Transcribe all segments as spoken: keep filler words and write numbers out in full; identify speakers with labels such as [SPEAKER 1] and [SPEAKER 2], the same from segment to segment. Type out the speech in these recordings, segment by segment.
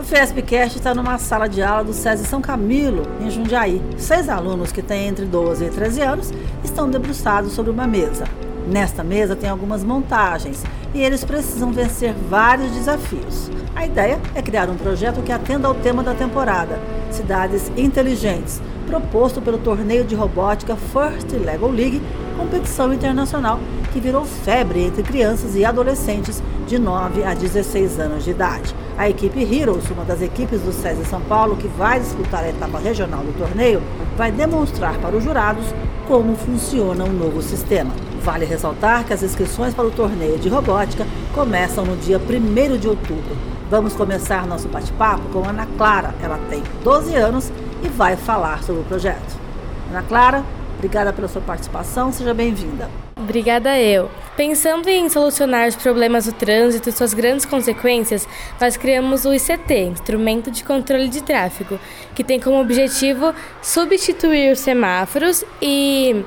[SPEAKER 1] Fiespcast está numa sala de aula do SESI São Camilo, em Jundiaí. Seis alunos que têm entre doze e treze anos estão debruçados sobre uma mesa. Nesta mesa tem algumas montagens e eles precisam vencer vários desafios. A ideia é criar um projeto que atenda ao tema da temporada, Cidades Inteligentes, proposto pelo torneio de robótica First Lego League, competição internacional que virou febre entre crianças e adolescentes de nove a dezesseis anos de idade. A equipe Heroes, uma das equipes do SESI São Paulo que vai disputar a etapa regional do torneio, vai demonstrar para os jurados como funciona o novo sistema. Vale ressaltar que as inscrições para o torneio de robótica começam no dia primeiro de outubro. Vamos começar nosso bate-papo com Ana Clara. Ela tem doze anos e vai falar sobre o projeto. Ana Clara, obrigada pela sua participação, seja bem-vinda.
[SPEAKER 2] Obrigada eu. Pensando em solucionar os problemas do trânsito e suas grandes consequências, nós criamos o I C T, Instrumento de Controle de Tráfego, que tem como objetivo substituir os semáforos e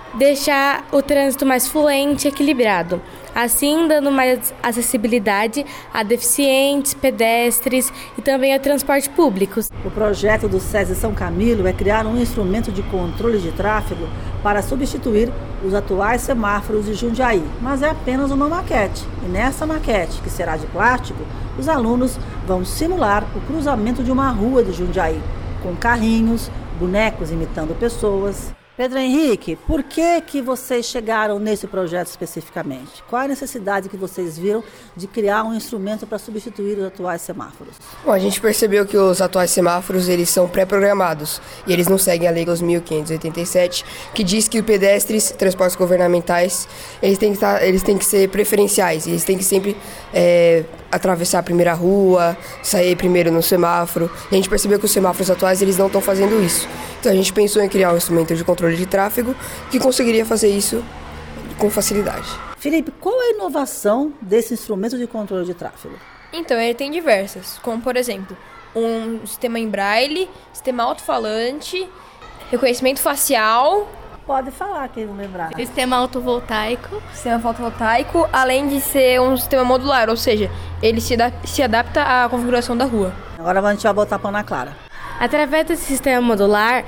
[SPEAKER 2] deixar o trânsito mais fluente e equilibrado, assim dando mais acessibilidade a deficientes, pedestres e também ao transporte público.
[SPEAKER 1] O projeto do SESI São Camilo é criar um instrumento de controle de tráfego para substituir os atuais semáforos de Jundiaí, mas é apenas uma maquete. E nessa maquete, que será de plástico, os alunos vão simular o cruzamento de uma rua de Jundiaí, com carrinhos, bonecos imitando pessoas. Pedro Henrique, por que que vocês chegaram nesse projeto especificamente? Qual a necessidade que vocês viram de criar um instrumento para substituir os atuais semáforos?
[SPEAKER 3] Bom, a gente percebeu que os atuais semáforos eles são pré-programados e eles não seguem a Lei dois mil quinhentos e oitenta e sete, que diz que os pedestres, transportes governamentais, eles têm que, estar, eles têm que ser preferenciais, eles têm que sempre é, atravessar a primeira rua, sair primeiro no semáforo. E a gente percebeu que os semáforos atuais eles não estão fazendo isso. Então a gente pensou em criar um instrumento de controle de tráfego que conseguiria fazer isso com facilidade.
[SPEAKER 1] Felipe, qual é a inovação desse instrumento de controle de tráfego?
[SPEAKER 4] Então, ele tem diversas, como por exemplo, um sistema em braille, sistema alto-falante, reconhecimento facial.
[SPEAKER 1] Pode falar, quem não lembrar.
[SPEAKER 2] Sistema autovoltaico.
[SPEAKER 4] Sistema fotovoltaico, além de ser um sistema modular, ou seja, ele se, da- se adapta à configuração da rua.
[SPEAKER 1] Agora a gente vai botar para Ana Clara.
[SPEAKER 2] Através desse sistema modular,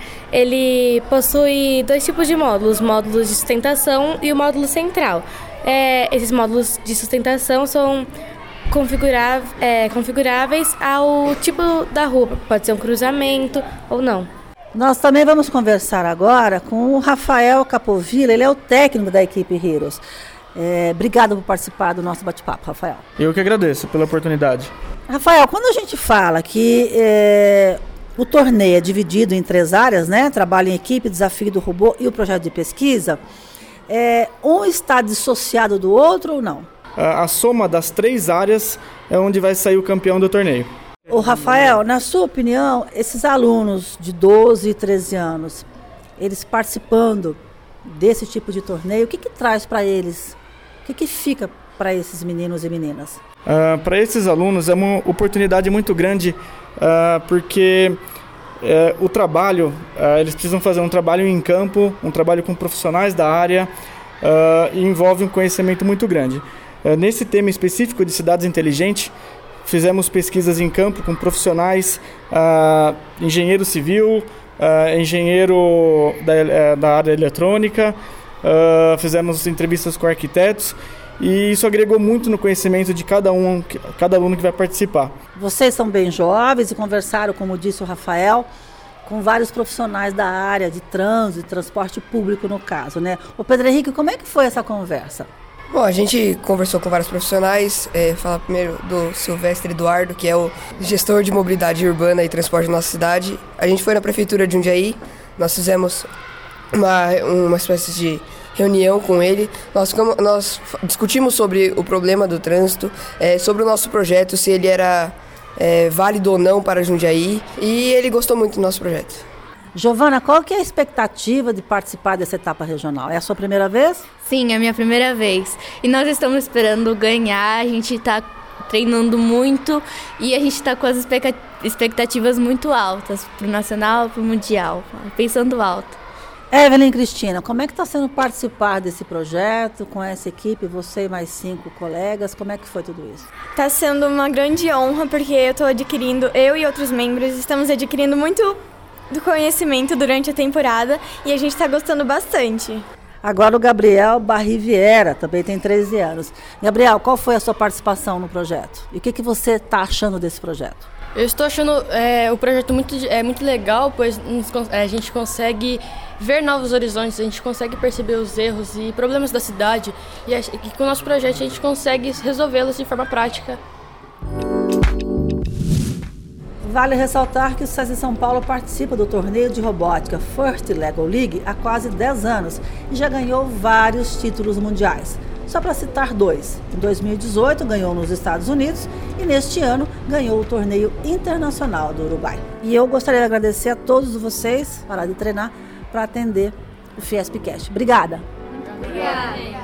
[SPEAKER 2] ele possui dois tipos de módulos, módulos de sustentação e o módulo central. É, esses módulos de sustentação são configura- é, configuráveis ao tipo da rua, pode ser um cruzamento ou não.
[SPEAKER 1] Nós também vamos conversar agora com o Rafael Capovilla, ele é o técnico da equipe Heroes. É, obrigado por participar do nosso bate-papo, Rafael.
[SPEAKER 5] Eu que agradeço pela oportunidade.
[SPEAKER 1] Rafael, quando a gente fala que é, o torneio é dividido em três áreas, né? Trabalho em equipe, desafio do robô e o projeto de pesquisa, é, um está dissociado do outro ou não?
[SPEAKER 5] A, a soma das três áreas é onde vai sair o campeão do torneio.
[SPEAKER 1] Ô Rafael, na sua opinião, esses alunos de doze e treze anos, eles participando desse tipo de torneio, o que que traz para eles? O que que fica para esses meninos e meninas?
[SPEAKER 5] Uh, para esses alunos é uma oportunidade muito grande, uh, porque uh, o trabalho, uh, eles precisam fazer um trabalho em campo, um trabalho com profissionais da área, uh, e envolve um conhecimento muito grande. Uh, nesse tema específico de cidades inteligentes, fizemos pesquisas em campo com profissionais, uh, engenheiro civil, uh, engenheiro da, uh, da área eletrônica, uh, fizemos entrevistas com arquitetos, e isso agregou muito no conhecimento de cada um, cada aluno que vai participar.
[SPEAKER 1] Vocês são bem jovens e conversaram, como disse o Rafael, com vários profissionais da área de trânsito, de transporte público no caso, né? Ô Pedro Henrique, como é que foi essa conversa?
[SPEAKER 3] Bom, a gente conversou com vários profissionais, é, falar primeiro do Silvestre Eduardo, que é o gestor de mobilidade urbana e transporte da nossa cidade. A gente foi na prefeitura de Jundiaí, nós fizemos uma, uma espécie de reunião com ele, nós, nós discutimos sobre o problema do trânsito, é, sobre o nosso projeto, se ele era é, válido ou não para Jundiaí, e ele gostou muito do nosso projeto.
[SPEAKER 1] Giovana, qual que é a expectativa de participar dessa etapa regional? É a sua primeira vez?
[SPEAKER 6] Sim, é a minha primeira vez. E nós estamos esperando ganhar, a gente está treinando muito e a gente está com as expectativas muito altas para o nacional, para o mundial, pensando alto.
[SPEAKER 1] Evelyn Cristina, como é que está sendo participar desse projeto com essa equipe, você e mais cinco colegas, como é que foi tudo isso?
[SPEAKER 7] Está sendo uma grande honra porque eu estou adquirindo, eu e outros membros, estamos adquirindo muito do conhecimento durante a temporada e a gente está gostando bastante.
[SPEAKER 1] Agora o Gabriel Barriviera, também tem treze anos. Gabriel, qual foi a sua participação no projeto? E o que, que você está achando desse projeto?
[SPEAKER 8] Eu estou achando é, o projeto muito, é, muito legal, pois a gente consegue ver novos horizontes, a gente consegue perceber os erros e problemas da cidade e, a, e com o nosso projeto a gente consegue resolvê-los de forma prática.
[SPEAKER 1] Vale ressaltar que o SESI São Paulo participa do torneio de robótica First Lego League há quase dez anos e já ganhou vários títulos mundiais. Só para citar dois, em dois mil e dezoito ganhou nos Estados Unidos e neste ano ganhou o torneio internacional do Uruguai. E eu gostaria de agradecer a todos vocês, parar de treinar, para atender o Fiespcast. Obrigada!
[SPEAKER 7] Obrigada!